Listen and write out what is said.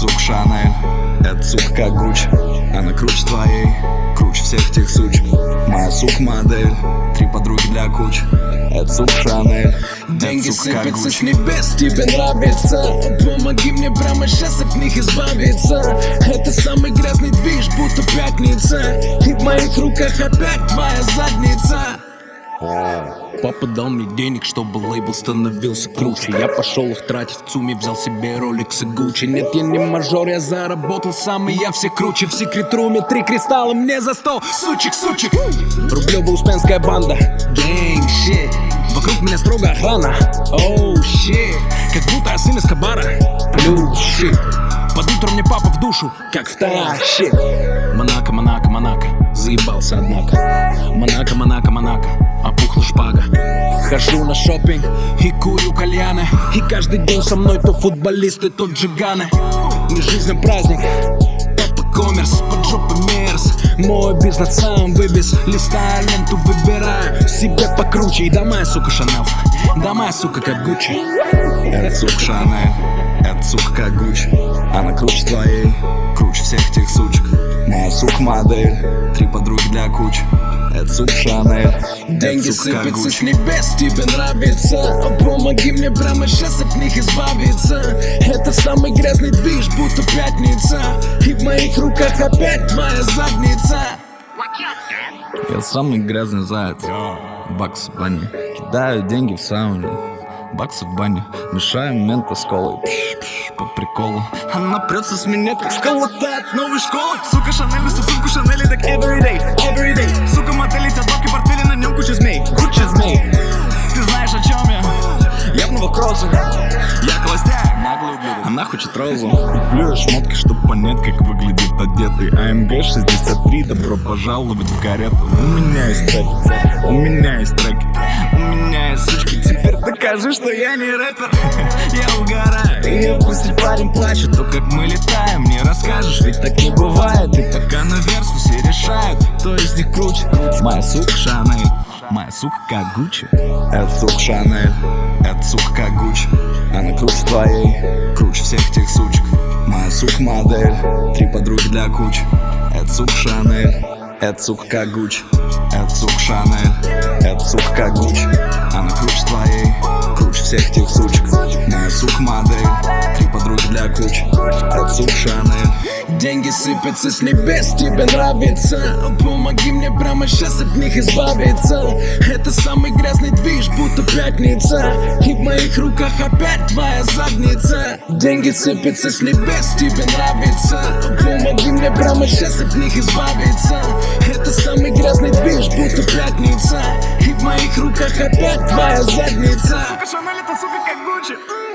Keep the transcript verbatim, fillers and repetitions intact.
сука Шанель, это сука как Гуччи. Она круче твоей, круче всех тех сучек. Моя сука модель, три подруги для кучи. Это сука Шанель, деньги сыпятся с небес, тебе нравится? Помоги мне прямо сейчас от них избавиться. Это самый грязный движ, будто пятница. И в моих руках опять твоя задница. Папа дал мне денег, чтобы лейбл становился круче. Я пошел их тратить в ЦУМе, взял себе Rolex и Gucci. Нет, я не мажор, я заработал сам, и я все круче. В секрет-руме три кристалла мне за стол. Сучек, сучек. Рублево-Успенская банда. Gang shit. Вокруг меня строго охрана. Oh shit. Как будто я сын Эскобара. Blue shit. Под утро мне папа в душу, как втащит. Монако, Монако, Монако. Заебался, однако. Монако, Монако, Монако. Опухла шпага. Хожу на шопинг и курю кальяны. И каждый день со мной то футболисты, то джиганы. Не жизнь, а праздник. Папа коммерс, под жопой мерз. Мой бизнес сам вывез. Листая ленту, выбираю себе покруче. И да моя сука Шанель, да моя сука как Гуччи. Это сука Шанель, это сука как Гуччи. Она круче твоей, круче всех тех сучек. Моя сука модель, три подруги для кучи. Это сука Шанель, деньги сыпятся с небес, тебе нравится? Помоги мне прямо сейчас от них избавиться. Это самый грязный движ, будто пятница. И в моих руках опять твоя задница. Я самый грязный заяц. Бакс в бане, кидаю деньги в сауне. Баксы в бане, мешаем мента с колой. Пш, пш, по приколу. Она прется с меня, как школа от новой школы. Сука Шанель, несу сумку Шанель, так everyday, everyday. Сука мотели, тядовки, портфели, на нем куча змей. Куча змей. Ты знаешь, о чем я? Я в новокроссах. Я холостяк, наглый ублюдок. Она хочет розу. Люблю шмотки, чтоб понять, как выглядит одетый. АМГ шестьдесят три, добро пожаловать в карету. У меня есть треки, у меня есть треки. У меня есть сучки, теперь докажи, что я не рэпер. Я угораю, и пусть парень плачет. То, как мы летаем, не расскажешь, ведь так не бывает. И пока наверх все решают, кто из них круче. Моя сука Шанель, моя сука как Гуччи. Это сука Шанель, это сука как Гуччи. Она круче твоей, круче всех тех сучек. Моя сука модель, три подруги для кучи. Это сука Шанель, это сука как Гуччи. Это сука Шанель, это сука как Гуччи. Она круче твоей, круче всех тех сучек. Моя сука модель, три подруги для кучи. Это сука Шанель. Деньги сыпятся с небес, тебе нравится? Помоги мне прямо сейчас от них избавиться. Это самый грязный движ, будто пятница. И в моих руках опять твоя задница. Деньги сыпятся с небес, тебе нравится? Помоги мне прямо сейчас от них избавиться. Это самый грязный движ, будто пятница. И в моих руках опять твоя задница. Сука Шанель, это сука как Гуччи.